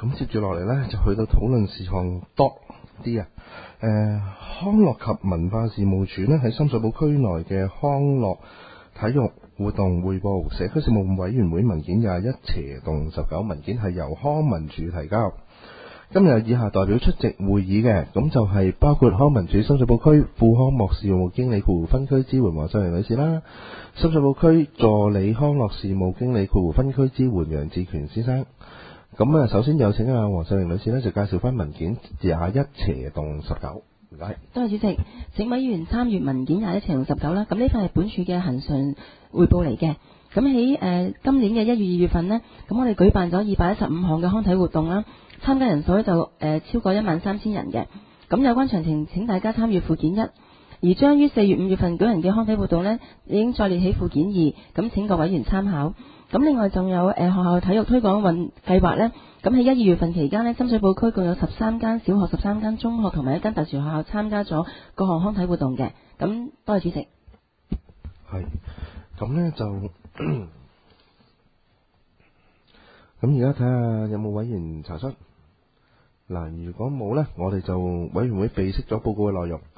咁接住落嚟呢，就去到討論事項多啲啊。康樂及文化事務署呢，喺深水埗區內嘅康樂體育活動匯報社區事務委員會文件21/19文件係由康文署提交。今日以下代表出席會議嘅，咁就係包括康文署深水埗區副康樂事務經理分區支援黃秀玲女士啦，深水埗區助理康樂事務經理分區支援楊志權先生。咁啊，首先有請黃秀玲女士呢，就介紹翻文件21/19。唔該。 多謝主席，請委員參閱文件21/19啦。咁呢份係本署嘅恆常匯報嚟嘅。咁喺今年嘅1月、2月份呢，咁我哋舉辦咗215項嘅康體活動啦，參加人數就超過13000人嘅。咁有關詳情請大家參閱附件1。而將於4月、5月份舉行嘅康體活動呢，已經再列喺附件2，咁請各委員參考。咁另外仲有學校體育推廣運計劃呢。咁喺1、2月份期間呢，深水埗區共有13間小學、13間中學同埋1間特殊學校參加咗各項康體活動嘅。咁多謝主席。 係，咁呢就咁而家睇下有冇委員查詢。嗱，如果冇呢，我哋就委員會備悉咗報告嘅內容。